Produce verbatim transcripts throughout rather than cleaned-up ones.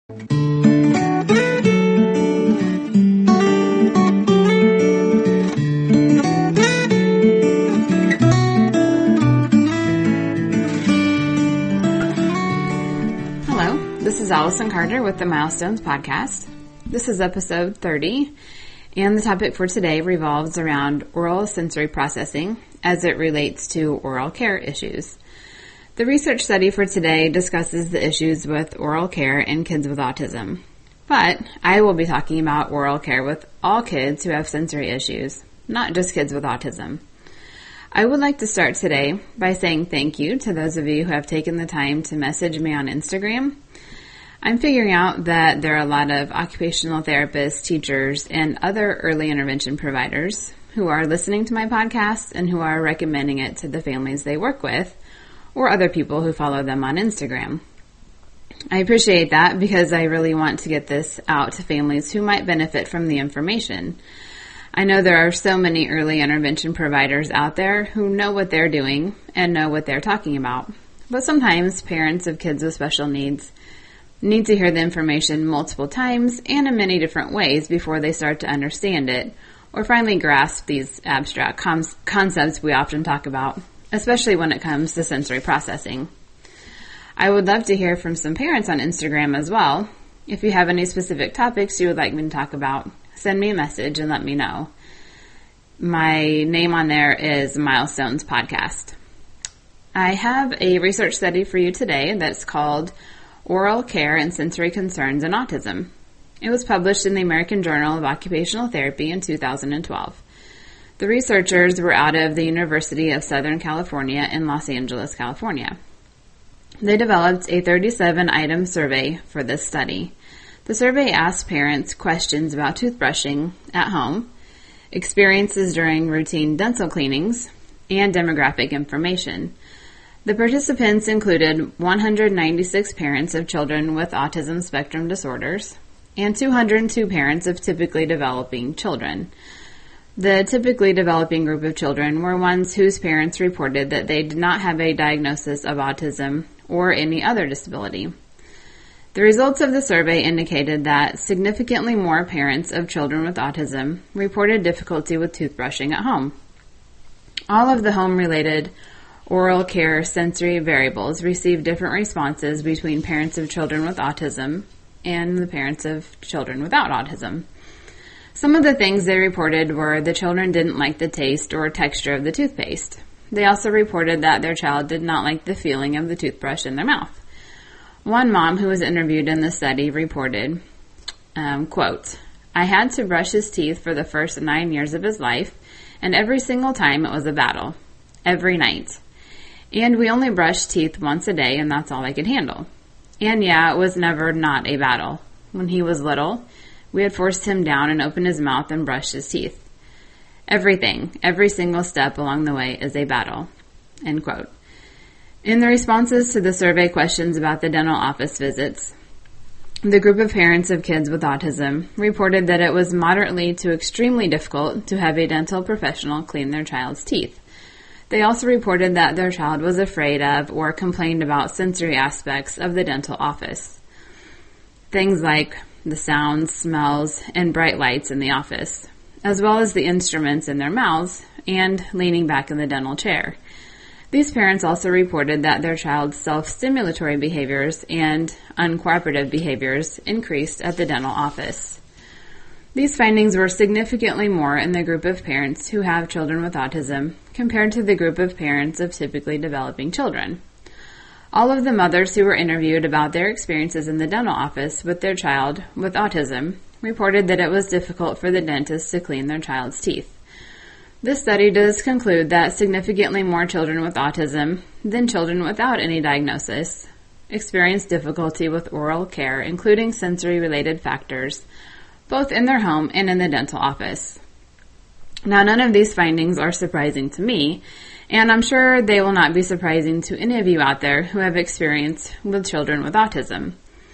This is Allison Carter with the Milestones Podcast. This is episode thirty, and the topic for today revolves around oral sensory processing as it relates to oral care issues. The research study for today discusses the issues with oral care in kids with autism, but I will be talking about oral care with all kids who have sensory issues, not just kids with autism. I would like to start today by saying thank you to those of you who have taken the time to message me on Instagram. I'm figuring out that there are a lot of occupational therapists, teachers, and other early intervention providers who are listening to my podcast and who are recommending it to the families they work with or other people who follow them on Instagram. I appreciate that because I really want to get this out to families who might benefit from the information. I know there are so many early intervention providers out there who know what they're doing and know what they're talking about, but sometimes parents of kids with special needs need to hear the information multiple times and in many different ways before they start to understand it or finally grasp these abstract com- concepts we often talk about, especially when it comes to sensory processing. I would love to hear from some parents on Instagram as well. If you have any specific topics you would like me to talk about, send me a message and let me know. My name on there is Milestones Podcast. I have a research study for you today that's called Oral Care and Sensory Concerns in Autism. It was published in the American Journal of Occupational Therapy in two thousand twelve. The researchers were out of the University of Southern California in Los Angeles, California. They developed a thirty-seven item survey for this study. The survey asked parents questions about toothbrushing at home, experiences during routine dental cleanings, and demographic information. The participants included one hundred ninety-six parents of children with autism spectrum disorders and two hundred two parents of typically developing children. The typically developing group of children were ones whose parents reported that they did not have a diagnosis of autism or any other disability. The results of the survey indicated that significantly more parents of children with autism reported difficulty with toothbrushing at home. All of the home-related oral care sensory variables received different responses between parents of children with autism and the parents of children without autism. Some of the things they reported were the children didn't like the taste or texture of the toothpaste. They also reported that their child did not like the feeling of the toothbrush in their mouth. One mom who was interviewed in the study reported, um, quote, "I had to brush his teeth for the first nine years of his life, and every single time it was a battle. Every night. And we only brushed teeth once a day, and that's all I could handle. And yeah, it was never not a battle. When he was little, we had forced him down and opened his mouth and brushed his teeth. Everything, every single step along the way is a battle." End quote. In the responses to the survey questions about the dental office visits, the group of parents of kids with autism reported that it was moderately to extremely difficult to have a dental professional clean their child's teeth. They also reported that their child was afraid of or complained about sensory aspects of the dental office. Things like the sounds, smells, and bright lights in the office, as well as the instruments in their mouths and leaning back in the dental chair. These parents also reported that their child's self-stimulatory behaviors and uncooperative behaviors increased at the dental office. These findings were significantly more in the group of parents who have children with autism compared to the group of parents of typically developing children. All of the mothers who were interviewed about their experiences in the dental office with their child with autism reported that it was difficult for the dentist to clean their child's teeth. This study does conclude that significantly more children with autism than children without any diagnosis experience difficulty with oral care, including sensory-related factors, both in their home and in the dental office. Now, none of these findings are surprising to me, and I'm sure they will not be surprising to any of you out there who have experience with children with autism.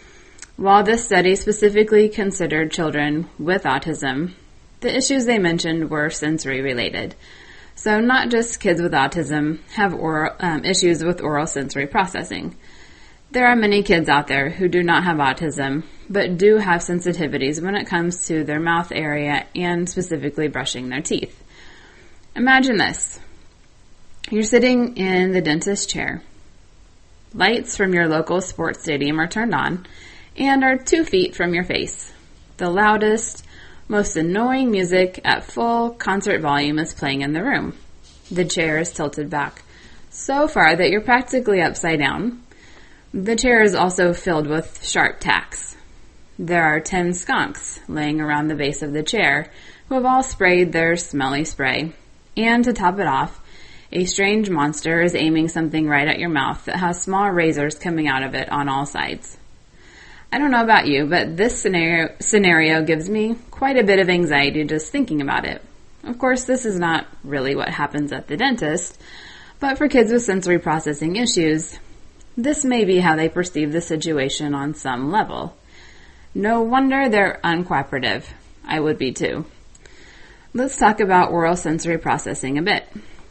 While this study specifically considered children with autism, the issues they mentioned were sensory related. So not just kids with autism have oral, um, issues with oral sensory processing. There are many kids out there who do not have autism, but do have sensitivities when it comes to their mouth area and specifically brushing their teeth. Imagine this. You're sitting in the dentist chair. Lights from your local sports stadium are turned on and are two feet from your face. The loudest, most annoying music at full concert volume is playing in the room. The chair is tilted back so far that you're practically upside down. The chair is also filled with sharp tacks. There are ten skunks laying around the base of the chair who have all sprayed their smelly spray. And to top it off, a strange monster is aiming something right at your mouth that has small razors coming out of it on all sides. I don't know about you, but this scenario, scenario gives me quite a bit of anxiety just thinking about it. Of course, this is not really what happens at the dentist, but for kids with sensory processing issues, this may be how they perceive the situation on some level. No wonder they're uncooperative. I would be too. Let's talk about oral sensory processing a bit.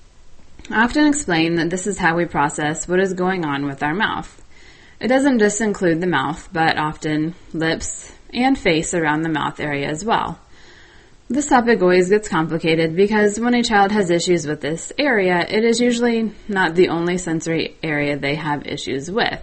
I often explain that this is how we process what is going on with our mouth. It doesn't just include the mouth, but often lips and face around the mouth area as well. This topic always gets complicated because when a child has issues with this area, it is usually not the only sensory area they have issues with.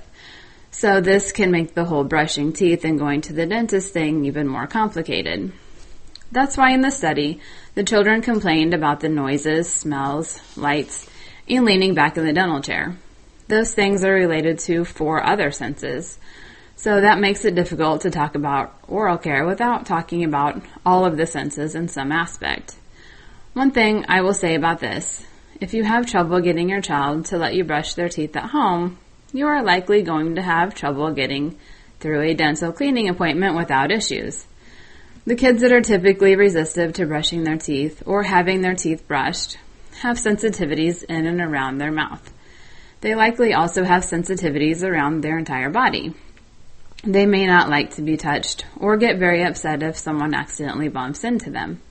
So this can make the whole brushing teeth and going to the dentist thing even more complicated. That's why in the study, the children complained about the noises, smells, lights, and leaning back in the dental chair. Those things are related to four other senses. So that makes it difficult to talk about oral care without talking about all of the senses in some aspect. One thing I will say about this, if you have trouble getting your child to let you brush their teeth at home, you are likely going to have trouble getting through a dental cleaning appointment without issues. The kids that are typically resistive to brushing their teeth or having their teeth brushed have sensitivities in and around their mouth. They likely also have sensitivities around their entire body. They may not like to be touched or get very upset if someone accidentally bumps into them.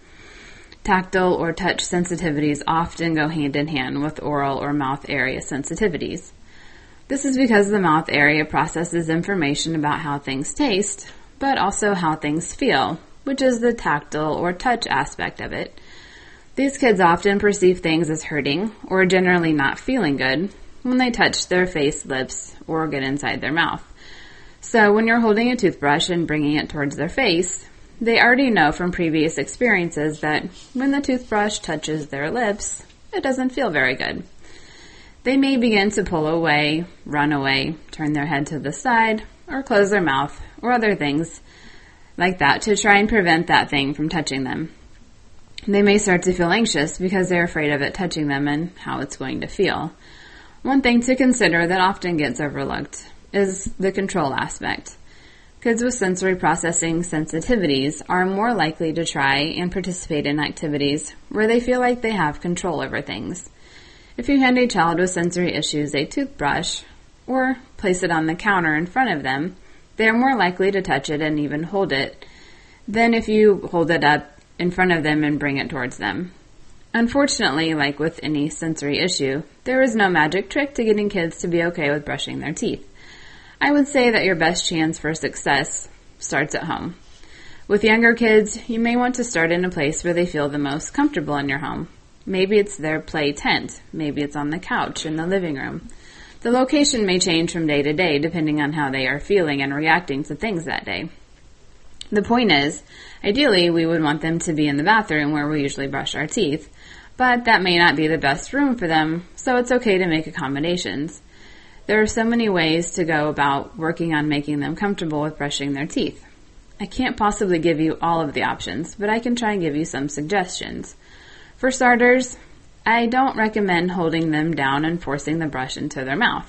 Tactile or touch sensitivities often go hand in hand with oral or mouth area sensitivities. This is because the mouth area processes information about how things taste, but also how things feel, which is the tactile or touch aspect of it. These kids often perceive things as hurting or generally not feeling good when they touch their face, lips, or get inside their mouth. So when you're holding a toothbrush and bringing it towards their face, they already know from previous experiences that when the toothbrush touches their lips, it doesn't feel very good. They may begin to pull away, run away, turn their head to the side, or close their mouth, or other things like that to try and prevent that thing from touching them. They may start to feel anxious because they're afraid of it touching them and how it's going to feel. One thing to consider that often gets overlooked is the control aspect. Kids with sensory processing sensitivities are more likely to try and participate in activities where they feel like they have control over things. If you hand a child with sensory issues a toothbrush or place it on the counter in front of them, they are more likely to touch it and even hold it than if you hold it up in front of them and bring it towards them. Unfortunately, like with any sensory issue, there is no magic trick to getting kids to be okay with brushing their teeth. I would say that your best chance for success starts at home. With younger kids, you may want to start in a place where they feel the most comfortable in your home. Maybe it's their play tent. Maybe it's on the couch in the living room. The location may change from day to day depending on how they are feeling and reacting to things that day. The point is, ideally, we would want them to be in the bathroom where we usually brush our teeth, but that may not be the best room for them, so it's okay to make accommodations. There are so many ways to go about working on making them comfortable with brushing their teeth. I can't possibly give you all of the options, but I can try and give you some suggestions. For starters, I don't recommend holding them down and forcing the brush into their mouth.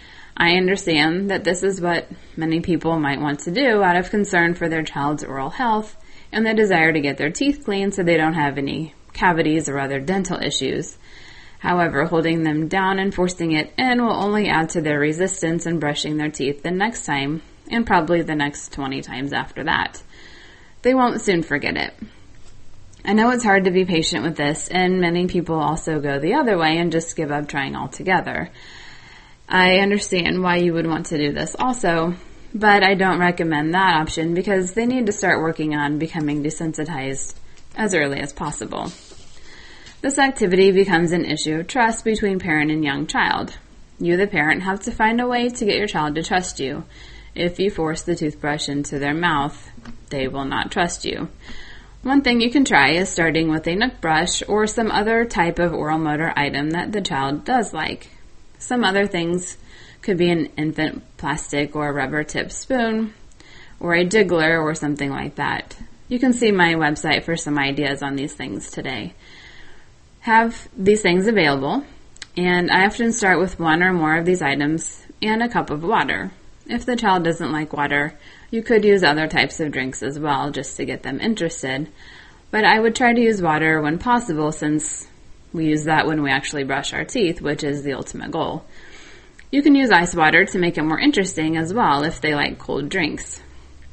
I understand that this is what many people might want to do out of concern for their child's oral health and the desire to get their teeth clean so they don't have any cavities or other dental issues. However, holding them down and forcing it in will only add to their resistance in brushing their teeth the next time, and probably the next twenty times after that. They won't soon forget it. I know it's hard to be patient with this, and many people also go the other way and just give up trying altogether. I understand why you would want to do this also, but I don't recommend that option because they need to start working on becoming desensitized as early as possible. This activity becomes an issue of trust between parent and young child. You, the parent, have to find a way to get your child to trust you. If you force the toothbrush into their mouth, they will not trust you. One thing you can try is starting with a nook brush or some other type of oral motor item that the child does like. Some other things could be an infant plastic or rubber tip spoon or a jiggler or something like that. You can see my website for some ideas on these things today. Have these things available, and I often start with one or more of these items and a cup of water. If the child doesn't like water, you could use other types of drinks as well just to get them interested, but I would try to use water when possible since we use that when we actually brush our teeth, which is the ultimate goal. You can use ice water to make it more interesting as well if they like cold drinks.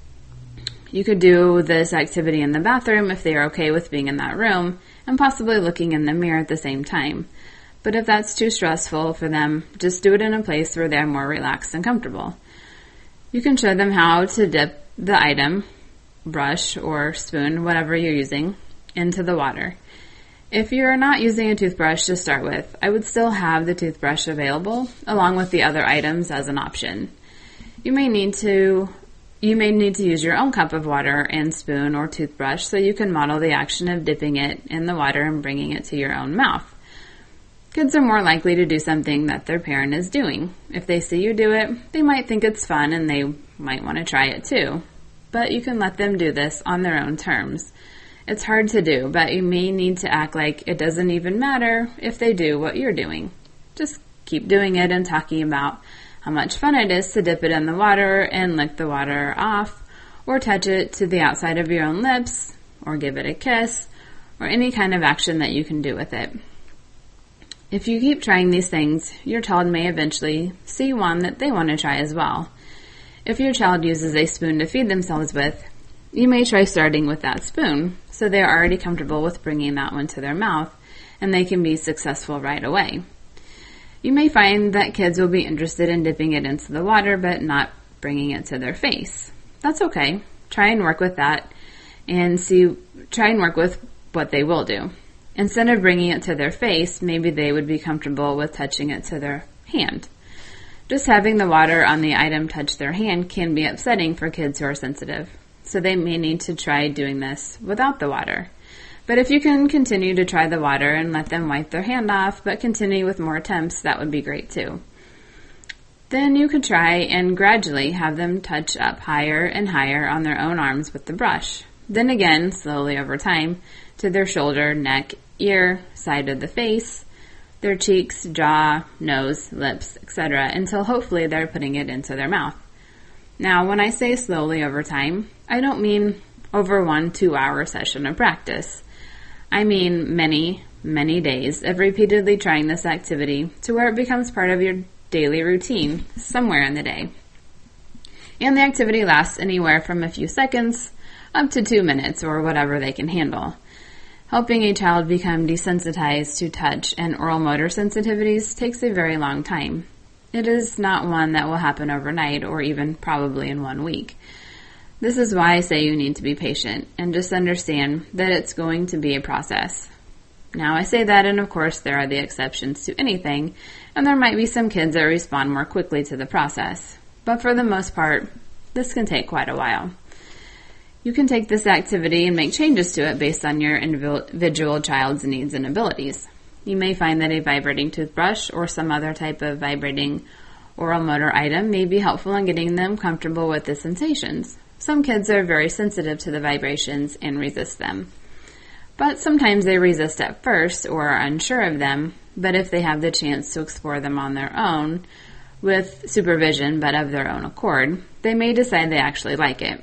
You could do this activity in the bathroom if they are okay with being in that room and possibly looking in the mirror at the same time. But if that's too stressful for them, just do it in a place where they're more relaxed and comfortable. You can show them how to dip the item, brush or spoon, whatever you're using, into the water. If you're not using a toothbrush to start with, I would still have the toothbrush available along with the other items as an option. You may need to You may need to use your own cup of water and spoon or toothbrush so you can model the action of dipping it in the water and bringing it to your own mouth. Kids are more likely to do something that their parent is doing. If they see you do it, they might think it's fun and they might want to try it too. But you can let them do this on their own terms. It's hard to do, but you may need to act like it doesn't even matter if they do what you're doing. Just keep doing it and talking about how much fun it is to dip it in the water and lick the water off, or touch it to the outside of your own lips, or give it a kiss, or any kind of action that you can do with it. If you keep trying these things, your child may eventually see one that they want to try as well. If your child uses a spoon to feed themselves with, you may try starting with that spoon, so they are already comfortable with bringing that one to their mouth, and they can be successful right away. You may find that kids will be interested in dipping it into the water, but not bringing it to their face. That's okay. Try and work with that, and see. Try and work with what they will do. Instead of bringing it to their face, maybe they would be comfortable with touching it to their hand. Just having the water on the item touch their hand can be upsetting for kids who are sensitive, so they may need to try doing this without the water. But if you can continue to try the water and let them wipe their hand off, but continue with more attempts, that would be great too. Then you could try and gradually have them touch up higher and higher on their own arms with the brush. Then again, slowly over time, to their shoulder, neck, ear, side of the face, their cheeks, jaw, nose, lips, et cetera, until hopefully they're putting it into their mouth. Now, when I say slowly over time, I don't mean over one two-hour session of practice. I mean many, many days of repeatedly trying this activity to where it becomes part of your daily routine somewhere in the day. And the activity lasts anywhere from a few seconds up to two minutes or whatever they can handle. Helping a child become desensitized to touch and oral motor sensitivities takes a very long time. It is not one that will happen overnight or even probably in one week. This is why I say you need to be patient and just understand that it's going to be a process. Now I say that, and of course there are the exceptions to anything, and there might be some kids that respond more quickly to the process. But for the most part, this can take quite a while. You can take this activity and make changes to it based on your individual child's needs and abilities. You may find that a vibrating toothbrush or some other type of vibrating oral motor item may be helpful in getting them comfortable with the sensations. Some kids are very sensitive to the vibrations and resist them. But sometimes they resist at first or are unsure of them, but if they have the chance to explore them on their own, with supervision but of their own accord, they may decide they actually like it.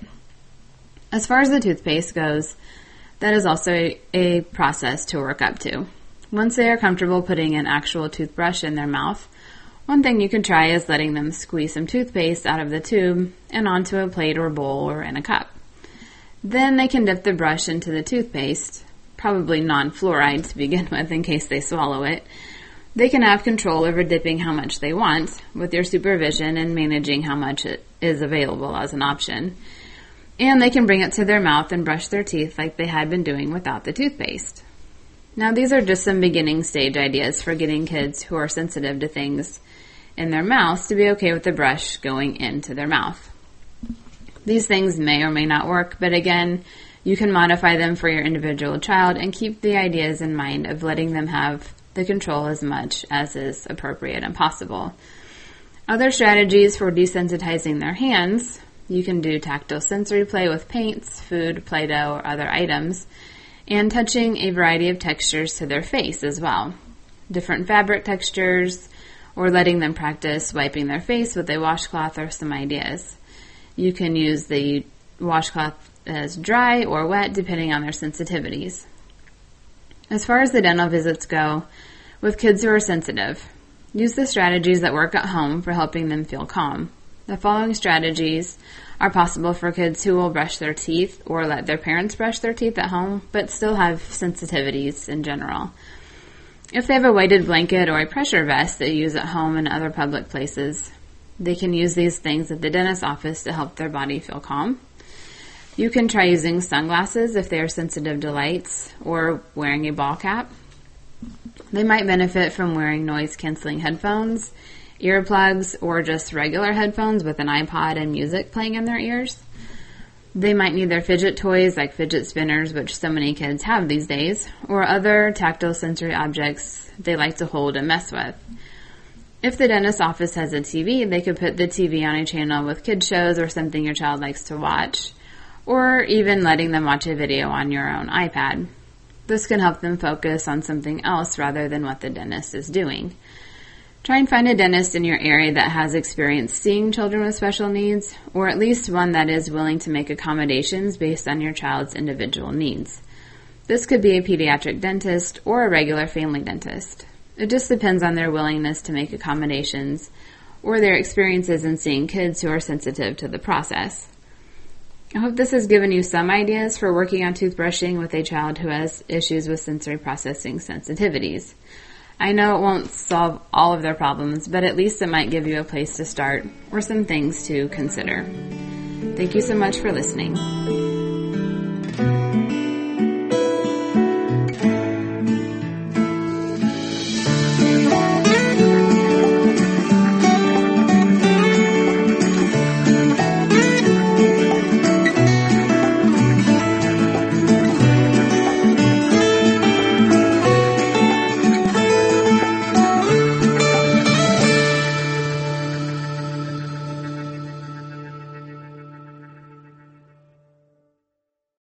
As far as the toothpaste goes, that is also a process to work up to. Once they are comfortable putting an actual toothbrush in their mouth, one thing you can try is letting them squeeze some toothpaste out of the tube and onto a plate or bowl or in a cup. Then they can dip the brush into the toothpaste, probably non-fluoride to begin with in case they swallow it. They can have control over dipping how much they want with your supervision and managing how much it is available as an option. And they can bring it to their mouth and brush their teeth like they had been doing without the toothpaste. Now, these are just some beginning stage ideas for getting kids who are sensitive to things in their mouths to be okay with the brush going into their mouth. These things may or may not work, but again, you can modify them for your individual child and keep the ideas in mind of letting them have the control as much as is appropriate and possible. Other strategies for desensitizing their hands: you can do tactile sensory play with paints, food, Play-Doh, or other items, and touching a variety of textures to their face as well. Different fabric textures, or letting them practice wiping their face with a washcloth are some ideas. You can use the washcloth as dry or wet depending on their sensitivities. As far as the dental visits go, with kids who are sensitive, use the strategies that work at home for helping them feel calm. The following strategies are possible for kids who will brush their teeth or let their parents brush their teeth at home, but still have sensitivities in general. If they have a weighted blanket or a pressure vest they use at home and other public places, they can use these things at the dentist's office to help their body feel calm. You can try using sunglasses if they are sensitive to lights, or wearing a ball cap. They might benefit from wearing noise-canceling headphones, earplugs, or just regular headphones with an iPod and music playing in their ears. They might need their fidget toys like fidget spinners, which so many kids have these days, or other tactile sensory objects they like to hold and mess with. If the dentist's office has a T V, they could put the T V on a channel with kid shows or something your child likes to watch, or even letting them watch a video on your own iPad. This can help them focus on something else rather than what the dentist is doing. Try and find a dentist in your area that has experience seeing children with special needs, or at least one that is willing to make accommodations based on your child's individual needs. This could be a pediatric dentist or a regular family dentist. It just depends on their willingness to make accommodations or their experiences in seeing kids who are sensitive to the process. I hope this has given you some ideas for working on toothbrushing with a child who has issues with sensory processing sensitivities. I know it won't solve all of their problems, but at least it might give you a place to start or some things to consider. Thank you so much for listening.